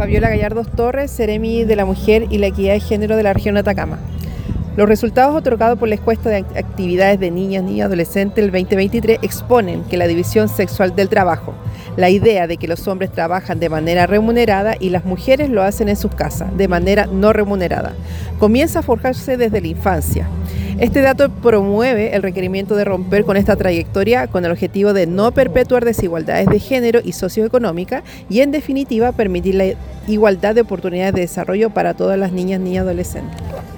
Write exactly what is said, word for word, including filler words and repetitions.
Fabiola Gallardo Torres, Seremi de la Mujer y la Equidad de Género de la región de Atacama. Los resultados otorgados por la encuesta de actividades de niñas, niños y adolescentes del veinte veintitrés exponen que la división sexual del trabajo, la idea de que los hombres trabajan de manera remunerada y las mujeres lo hacen en sus casas, de manera no remunerada, comienza a forjarse desde la infancia. Este dato promueve el requerimiento de romper con esta trayectoria con el objetivo de no perpetuar desigualdades de género y socioeconómica y, en definitiva, permitir la igualdad de oportunidades de desarrollo para todas las niñas, niñas y adolescentes.